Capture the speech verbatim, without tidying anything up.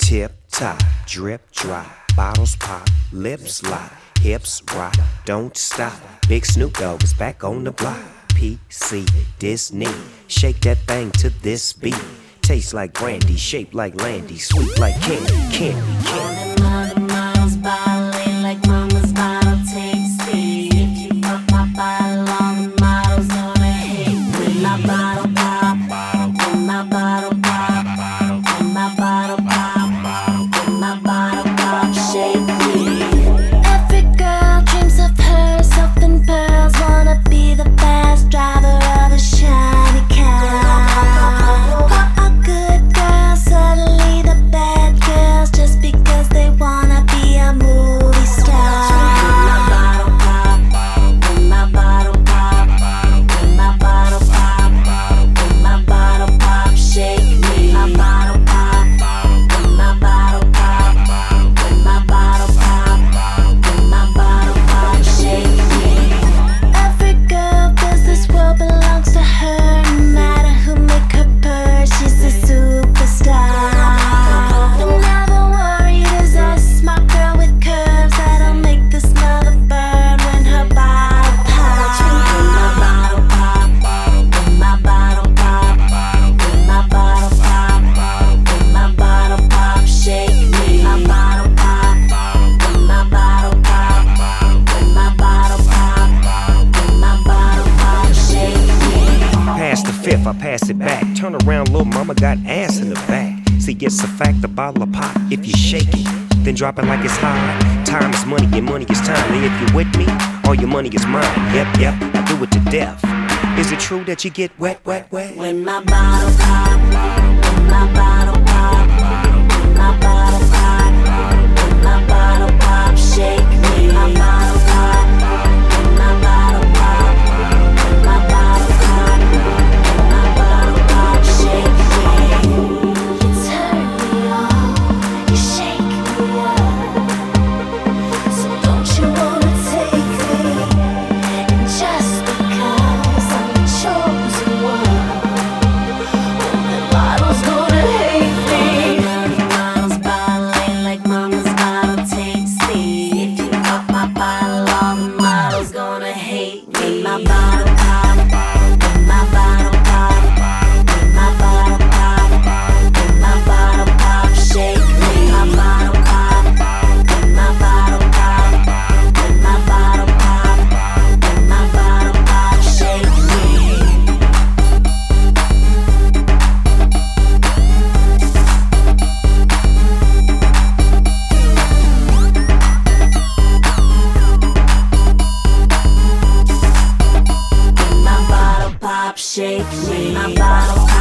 Tip top, drip drop, bottles pop, lips lock, hips rock, don't stop. Big Snoop Dogg is back on the block. P C Disney, shake that thing to this beat. Tastes like brandy, shaped like Landy, sweet like candy, candy, candy. All the models bottling like mama's bottle tasty. If you fuck my bottle, all the models gonna hate me. My bottle pop, my bottle pop, my bottle pop, my bottle pop, shake me. Every girl dreams of herself in pearls, wanna be the fast driver of a shiny car. All good girls, suddenly the bad girls, just because they wanna be a movie star. My bottle pop, my bottle pop, my bottle pop, my bottle pop, shake me. My bottle pop, my bottle pop, my bottle pop, my bottle pop, shake me. Every girl feels this world belongs to her. No matter who make her purr, she's a superstar. I'm never worried, is a smart girl with curves that'll make this mother burn when her bottle pops. My bottle pop, my bottle pop, my bottle pop, my bottle pop, shake me. My bottle pop, my bottle pop, my bottle pop, my bottle pop, shake me. Pass the fifth, I pass it back. Turn around, little mama got ass in the back. See, it's a fact, the bottle of pop. If you shake it, then drop it like it's hot. Time is money, and money is time. And if you're with me, all your money is mine. Yep, yep, I do it to death. Is it true that you get wet, wet, wet? When my bottle pop, when my bottle pop, when my bottle pop, when my bottle pop, shake me. My bottle pop, when my bottle pop, when my bottle pop, when my bottle pop, shake me. You turn me on, you shake me up. So don't you wanna take me? And just because I'm the chosen one, all the models gonna hate me. All the models bottling like mama's bottle tasty. If you fuck my bottle, all the models gonna hate me. My bottle pop, my bottle pop, my bottle pop, my bottle pop, shake me. My bottle pop, my bottle pop, my bottle pop, my bottle pop, shake me. My bottle pop, shake me. My bottle